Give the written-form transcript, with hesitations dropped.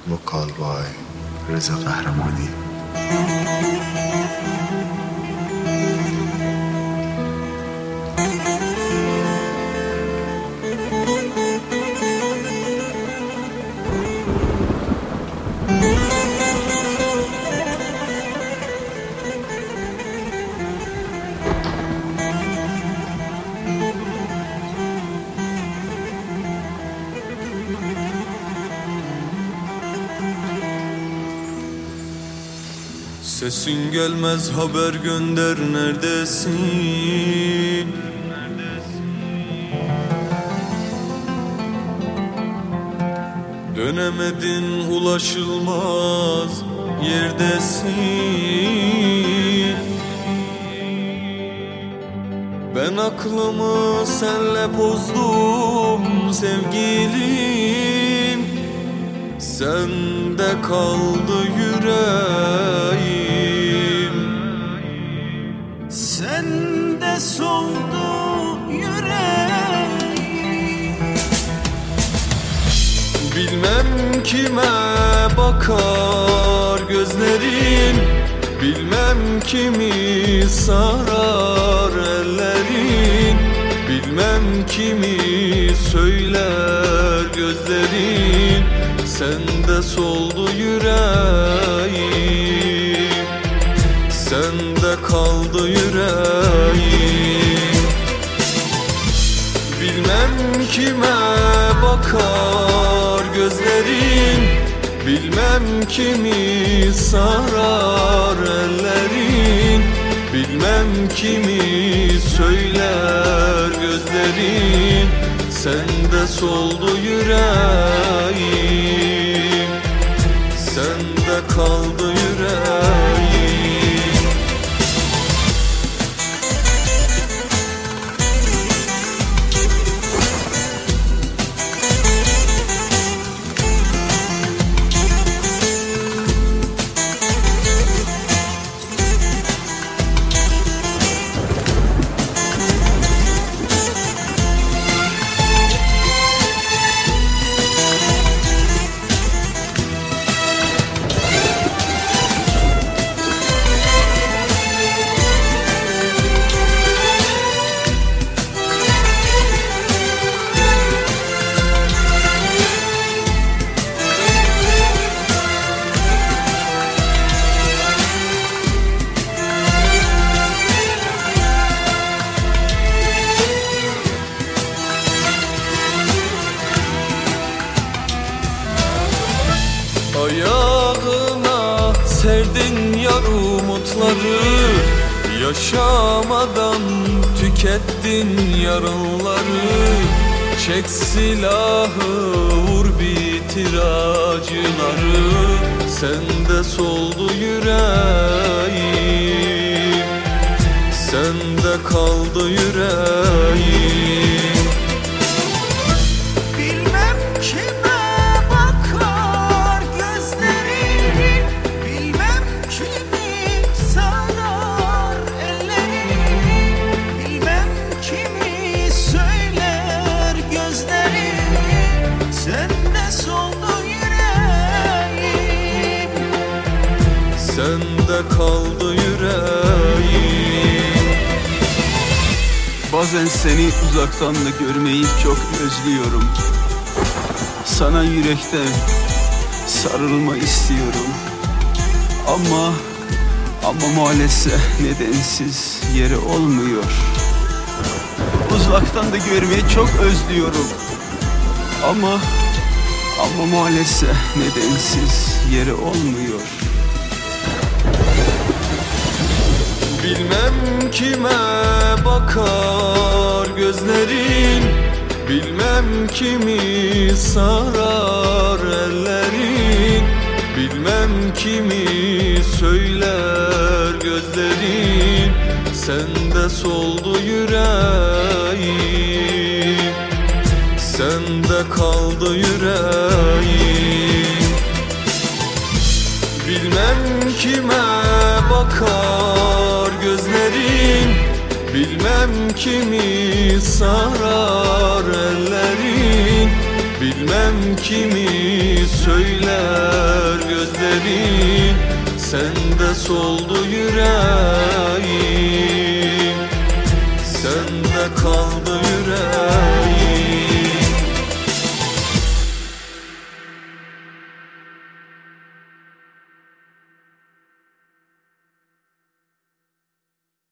بقال وای رضا قهرمانی. Sesin gelmez, haber gönder, neredesin? Dönemedin, ulaşılmaz yerdesin. Ben aklımı senle bozdum sevgilim, sende kaldı yüreğim. Sende soldu yüreğim. Bilmem kime bakar gözlerin, bilmem kimi sarar ellerin, bilmem kimi söyler gözlerin. Sende soldu yüreğim, sende kaldı yüreğim. Bilmem kime bakar gözlerin, bilmem kimi sarar ellerin, bilmem kimi söyler gözlerin. Sende soldu yüreğim, sende kaldı yüreğim. Ayağına serdin yar umutları, yaşamadan tükettin yarınları. Çek silahı, vur bitir acıları. Sende soldu yüreğim, sende kaldı yüreğim. Bilmem kime bakar gözlerin, bilmem kimi sarar ellerin, bilmem kimi söyler gözlerin. Sende soldu yüreğim, Sende kaldı yüreğim. Bazen seni uzaktan da görmeyi çok özlüyorum. Sana yürekten sarılma istiyorum. Ama maalesef nedensiz yeri olmuyor. Uzaktan da görmeyi çok özlüyorum. Ama maalesef nedensiz yeri olmuyor. Bilmem kime bakar gözlerin, bilmem kimi sarar ellerin, bilmem kimi söyler gözlerin. Sende soldu yüreğim, sende kaldı yüreğim. Bilmem kime bakar gözlerin, bilmem kimi sarar ellerin, Bilmem kimi söyler gözlerin, sende soldu yüreğim, sende kaldı yüreğim.